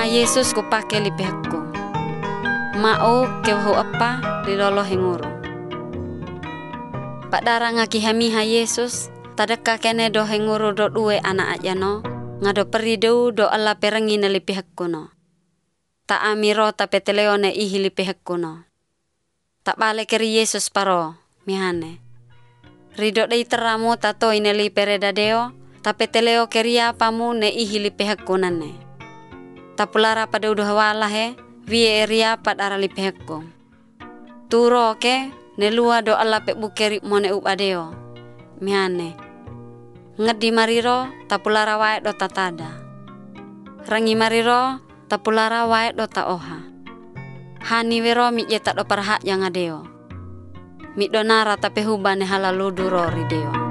Ma Yesus ku pake lipehku. Mau keho apa rilolo henguru. Pak darang ngaki hamiha Yesus tadeka kene do henguru do due anak ajano ngado peridu do alla perengi na lipehku no. Ta amiro ta peteleone ihi lipehku no. Tak bale keri Yesus paro mihane. Rido dei teramu tato ineli peredadeo ta peteleo keria pamu ne ihi lipehku nane. Tapulara pada udah wala he wie ria pad arali peheko turo ke nelua do alla pe bukeri mone ubadeo miane ngedi mariro tapulara wae do tatada rangi mariro tapulara wae do ta oha hani wero mi jeta do parha yang adeo mi donara tape hubane halalu duro rideo.